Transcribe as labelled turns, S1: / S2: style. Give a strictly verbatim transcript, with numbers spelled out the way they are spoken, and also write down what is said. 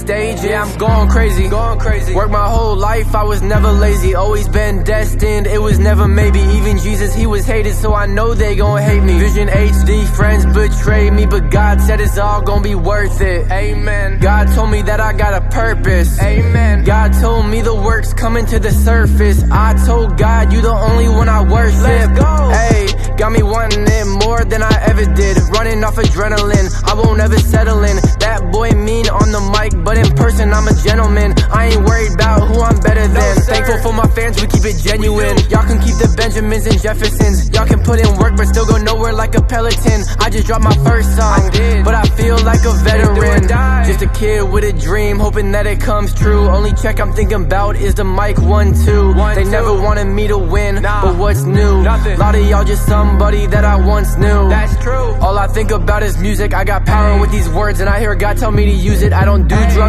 S1: stage, yeah, I'm going crazy, going crazy. Worked my whole life, I was never lazy. Always been destined, it was never maybe. Even Jesus, he was hated, so I know they gon' hate me. Vision H D, friends betrayed me, but God said it's all gon' be worth it. Amen. God told me that I got a purpose. Amen. God told me the work's coming to the surface. I told God, you the only one I worship. Let's go. Hey, got me wanting it more than I ever did. Running off adrenaline, I won't ever settle in. That boy mean on the mic, but in person I'm a gentleman. I ain't worried about who I'm better than. No, thankful for my fans, we keep it genuine. Y'all can keep the Benjamins and Jeffersons. Y'all can put in work, but still go nowhere like a Peloton. I just dropped my first song, I did, but I feel like a veteran. Just a kid with a dream, hoping that it comes true. Only check I'm thinking about is the mic one, two. One, they two. Never wanted me to win, nah, but what's new? Nothing. A lot of y'all just somebody that I once knew. That's true. All I think about is music. I got power with these words, and I hear God tell me to use it. I don't do drugs.